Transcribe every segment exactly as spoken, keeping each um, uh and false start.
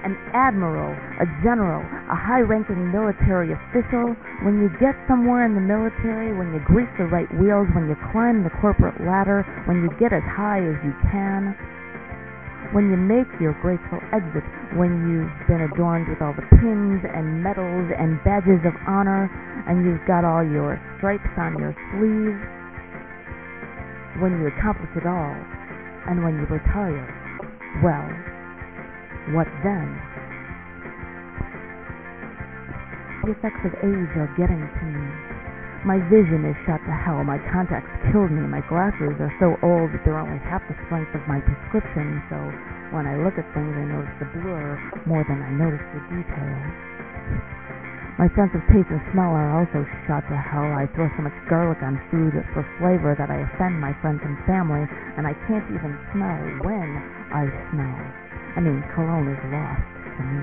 an admiral, a general, a high-ranking military official, when you get somewhere in the military, when you grease the right wheels, when you climb the corporate ladder, when you get as high as you can, when you make your graceful exit, when you've been adorned with all the pins and medals and badges of honor, and you've got all your stripes on your sleeves, when you accomplish it all, and when you retire, well, what then? The effects of age are getting to me. My vision is shot to hell. My contacts killed me. My glasses are so old that they're only half the strength of my prescription, so when I look at things I notice the blur more than I notice the detail. My sense of taste and smell are also shot to hell. I throw so much garlic on food for flavor that I offend my friends and family, and I can't even smell when I smell. I mean, cologne is lost to me.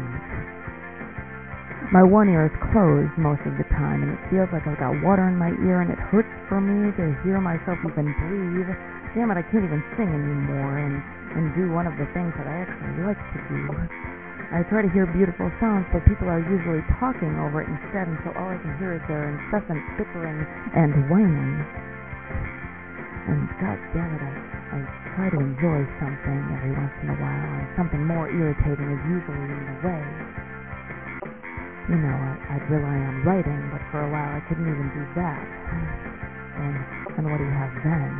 My one ear is closed most of the time, and it feels like I've got water in my ear, and it hurts for me to hear myself even breathe. Damn it, I can't even sing anymore and, and do one of the things that I actually like to do. I try to hear beautiful sounds, but people are usually talking over it instead, and so all I can hear is their incessant bickering and whining. And god damn it, I, I try to enjoy something every once in a while, and something more irritating is usually in the way. You know, I, I'd rely on writing, but for a while I couldn't even do that. And, and what do you have then?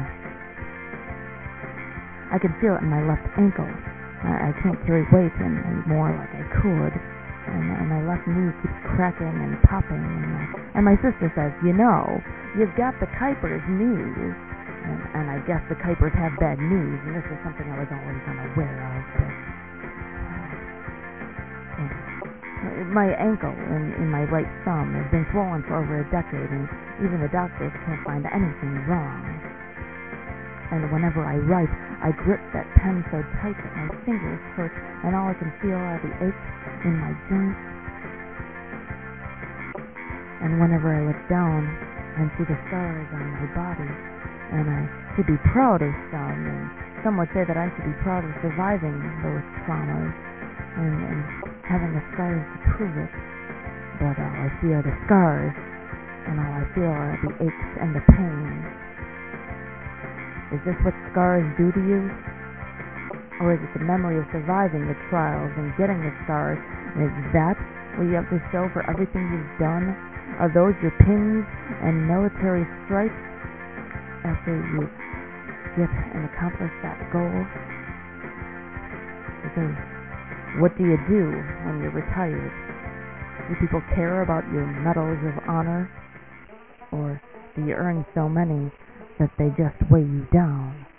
I can feel it in my left ankle. I, I can't carry weight anymore like I could, and, and my left knee keeps cracking and popping. And my, and my sister says, you know, you've got the Kuiper's knees. And, and I guess the Kuipers have bad knees, and this was something I was always unaware of. But, uh, my ankle in, in my right thumb has been swollen for over a decade, and even the doctors can't find anything wrong. And whenever I write, I grip that pen so tight that my fingers hurt, and all I can feel are the aches in my joints. And whenever I look down and see the scars on my body, and I should be proud of some, and some would say that I should be proud of surviving those traumas, and, and having the scars to prove it. But all I see are the scars, and all I feel are the aches and the pain. Is this what scars do to you? Or is it the memory of surviving the trials and getting the scars? And is that what you have to show for everything you've done? Are those your pins and military stripes after you get and accomplish that goal? Because what do you do when you're retired? Do people care about your medals of honor? Or do you earn so many that they just weigh you down?